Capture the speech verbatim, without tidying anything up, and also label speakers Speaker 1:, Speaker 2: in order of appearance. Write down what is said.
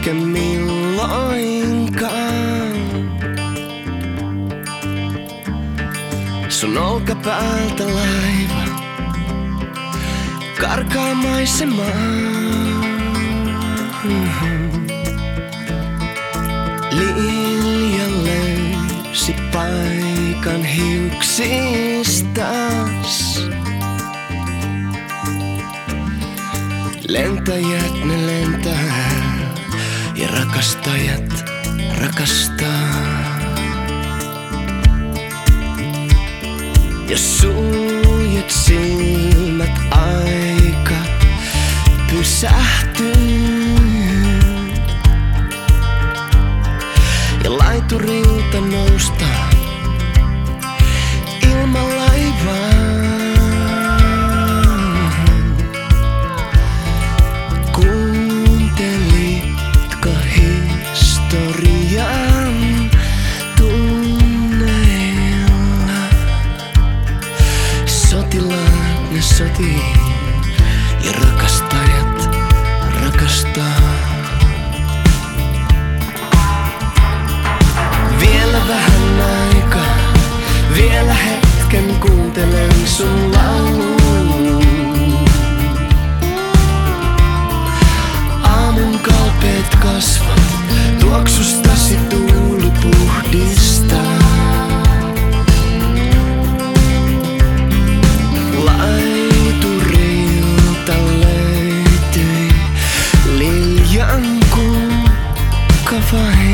Speaker 1: hetken milloinkaan. Sun olkapäältä laiva karkaa maisemaan. Lilja löysi paikan hiuksistas. Lentäjät ne lentää ja rakastajat rakastaa. Ja suljet silmät, aika pysähtyy. Ja laiturilta noustaan ilman laivaa. Kuuntelitko historian tunneilla? Sotilaat ne sotii ja rakastajat rakastaa. Vielä vähän aikaa, vielä hetken kuuntelen sun laulun. Aamun kalpeet kasvat, tuoksustasi tuuli puhdistaa. Laiturilta löytyi liljan kukka vain.